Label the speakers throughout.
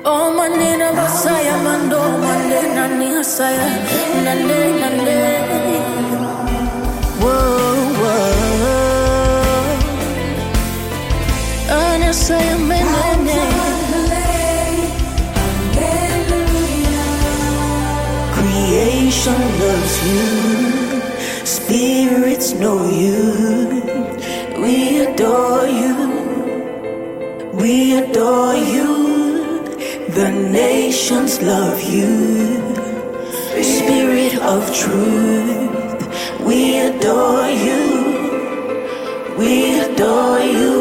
Speaker 1: Oh manina basaya mando mande nani hasaya nande nande. Whoa whoa. Anasaya menene. Creation loves you. Spirits know you. We adore you. We adore you. The nations love you, Spirit of truth. We adore you, we adore you.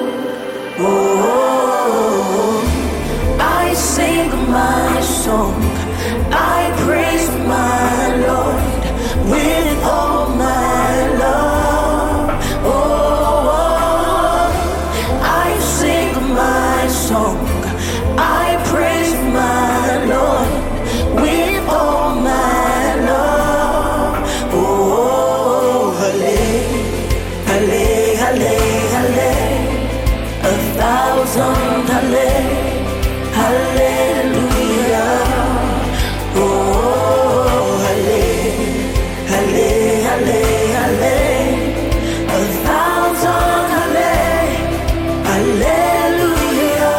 Speaker 1: Oh, I sing my song, I praise my Lord with all my love. Oh, I sing my song, I praise my Lord with all my love. Oh, hallelujah, hallelujah, hallelujah, 1,000 hallelujah, hallelujah. Oh, hallelujah, hallelujah, hallelujah, 1,000 hallelujah, hallelujah.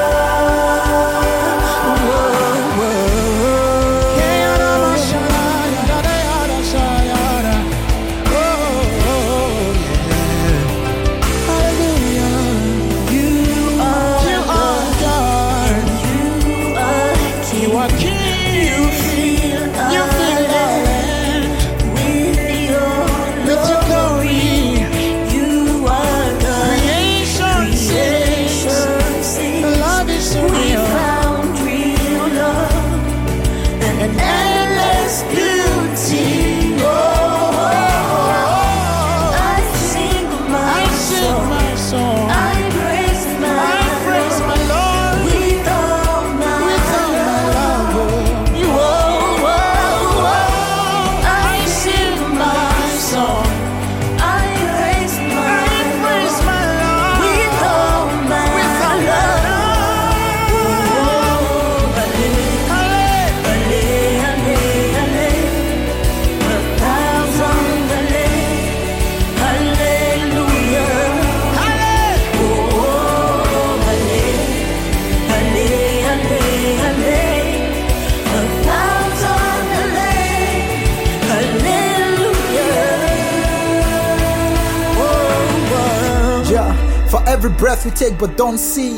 Speaker 2: For every breath we take but don't see,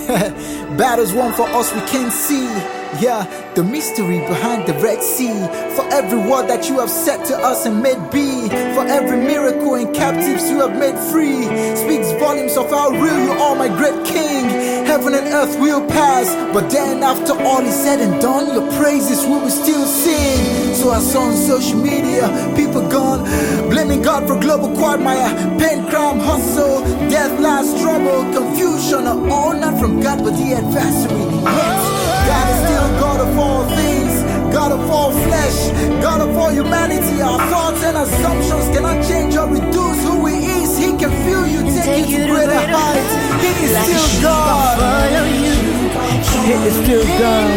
Speaker 2: battles won for us we can't see. Yeah, the mystery behind the Red Sea. For every word that you have said to us and made be. For every miracle in captives you have made free. Speaks volumes of how real you are, my great King. Heaven and earth will pass, but then after all is said and done, your praises we will still sing. So I saw on social media, people gone blaming God for global quagmire. Pain, crime, hustle, death, lies, trouble, confusion are all not from God but the adversary. Yet God is still God of all things, God of all flesh, God of all humanity. Our thoughts and assumptions cannot change or reduce who He is. He can feel you, take you to greater heights. He is still God. He is still God.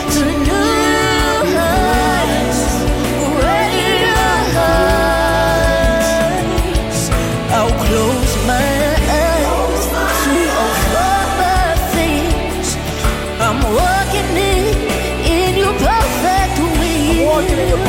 Speaker 1: I'll close my eyes to all other things. I'm walking in your perfect will.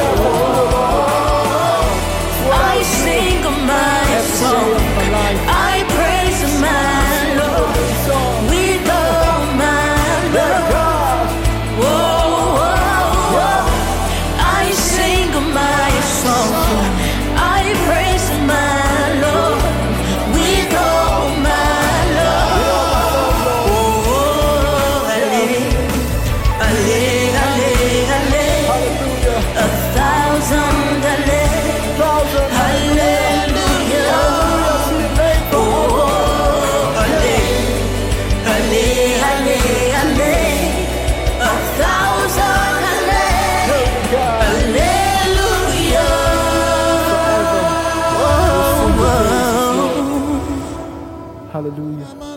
Speaker 1: I sing my song, I praise my Lord with all my love. Whoa, I sing my song, I praise my Lord with all my love. Oh, hallelujah, hallelujah, hallelujah, 1,000 hallelujah, hallelujah. Oh, hallelujah, hallelujah, hallelujah, 1,000 hallelujah, hallelujah.
Speaker 2: Hallelujah.